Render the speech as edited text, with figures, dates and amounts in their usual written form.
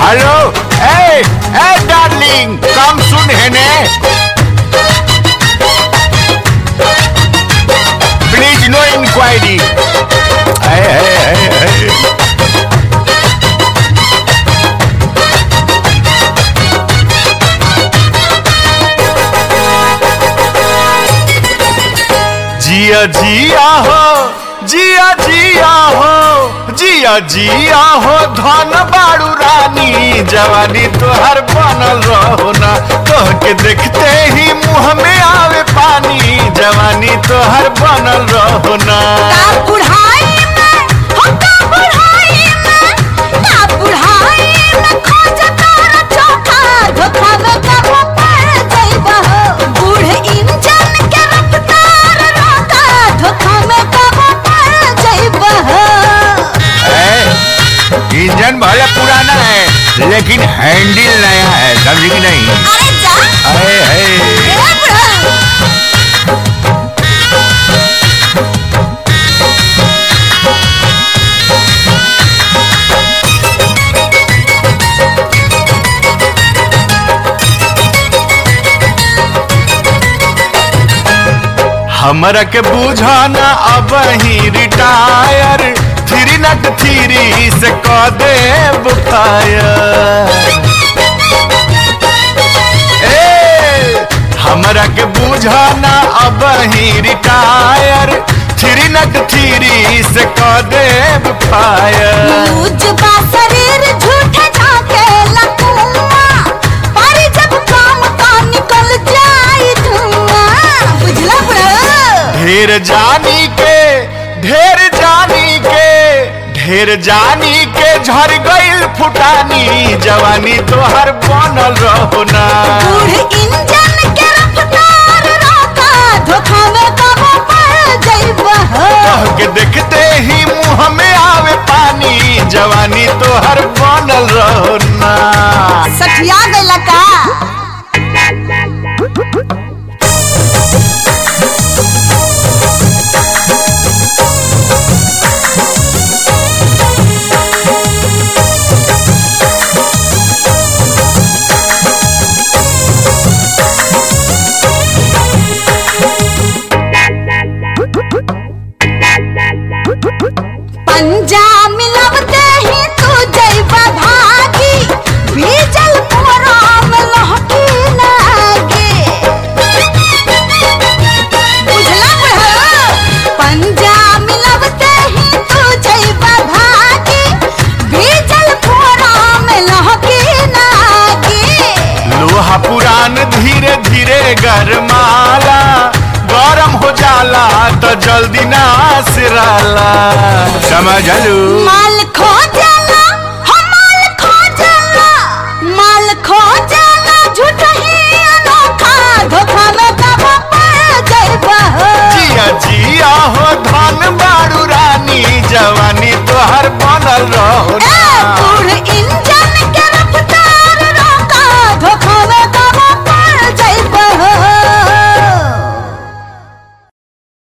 Hello ए darling come सुन है ने प्लीज नो इंक्वायरी। जिया जिया हो जिया जिया हो जिया जिया हो धन बाड़ू रानी जवानी तोहर बनल रहो ना तोह के देखते ही मुंह में आवे पानी जवानी तोहर बनल रहो ना। इंजन भले पुराना है लेकिन हैंडल नया है, समझी कि नहीं? अरे जा। अरे हमरा के बुझाना अब ही रिटायर 303 से कह दे हमरा के बुझाना अब ही रिटायर 303 से कह दे शरीर झूठे झाके लकुआ पर जब काम का निकल जाए धुआं बुझला बड़ा। ढेर जानी के झर गइल फुटानी जवानी तोहर बनल रहो ना। इंजन के रफ्तार रोका धोखा में कबो पड़ जाइबा कह के देखते ही मुंह में आवे पानी जवानी तोहर बनल रहो ना। सठिया गइला का पंजा मिलवते ही तू जइबा भागी बीजल पोरा में लहकी लागे बुझला बड़ा। पंजा मिलवते ही तू जइबा भागी बीजल पोरा में लहकी लागे। लोहा पुरान धीरे धीरे गरमाला गरम हो जाला तो जल्दी ना सिराला समझलू। माल खो जाला माल खो जाला झूठ ही अनोखा धोखा में कबो पड़ जाइबा। जिया जिया हो धन बाड़ू रानी जवानी तोहर बनल रहो ना।